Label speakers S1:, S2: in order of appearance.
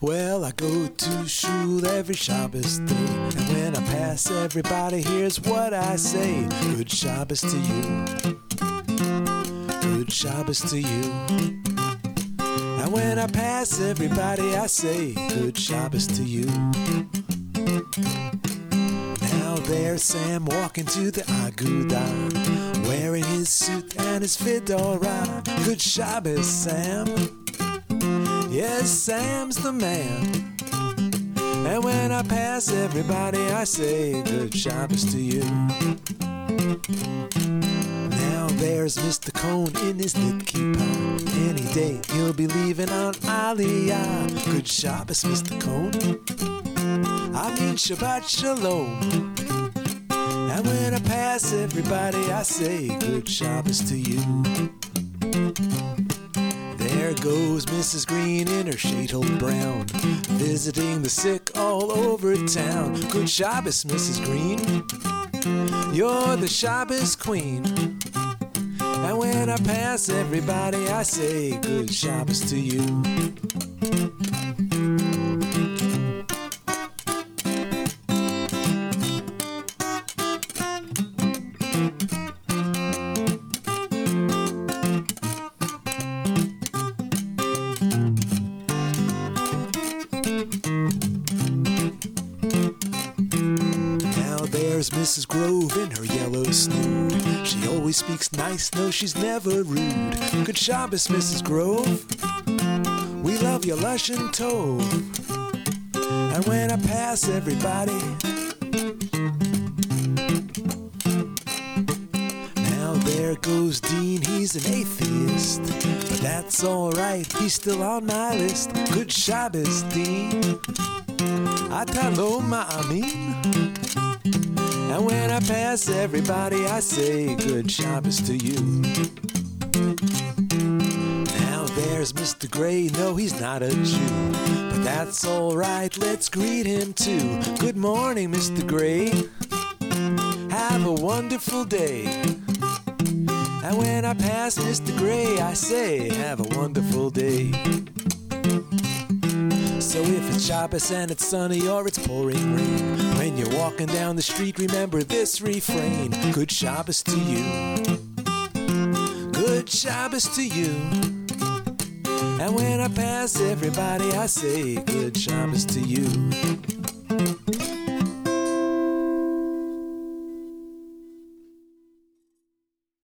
S1: Well, I go to shul every Shabbos day, and when I pass everybody, here's what I say. Good Shabbos to you. Good Shabbos to you. And when I pass everybody, I say, good Shabbos to you. Now there's Sam walking to the Agudah, wearing his suit and his fedora. Good Shabbos, Sam. Yes, Sam's the man. And when I pass everybody, I say, good Shabbos to you. Now there's Mr. Cohn in his knit kippah. Any day he'll be leaving on Aliyah. Good Shabbos, Mr. Cohn. I mean Shabbat Shalom. And when I pass everybody, I say, good Shabbos to you. There goes Mrs. Green in her sheitel brown, visiting the sick all over town. Good Shabbos, Mrs. Green. You're the Shabbos queen. And when I pass everybody, I say, good Shabbos to you. There's Mrs. Grove in her yellow snood. She always speaks nice, no, she's never rude. Good Shabbos, Mrs. Grove. We love your lush and tove. And when I pass everybody, now there goes Dean, he's an atheist, but that's alright, he's still on my list. Good Shabbos, Dean. Atalo ma'amin. And when I pass everybody, I say, good Shabbos to you. Now there's Mr. Gray, no, he's not a Jew, but that's alright, let's greet him too. Good morning, Mr. Gray. Have a wonderful day. And when I pass Mr. Gray, I say, have a wonderful day. So if it's Shabbos and it's sunny or it's pouring rain, when you're walking down the street, remember this refrain. Good Shabbos to you. Good Shabbos to you. And when I pass everybody, I say, good Shabbos to you.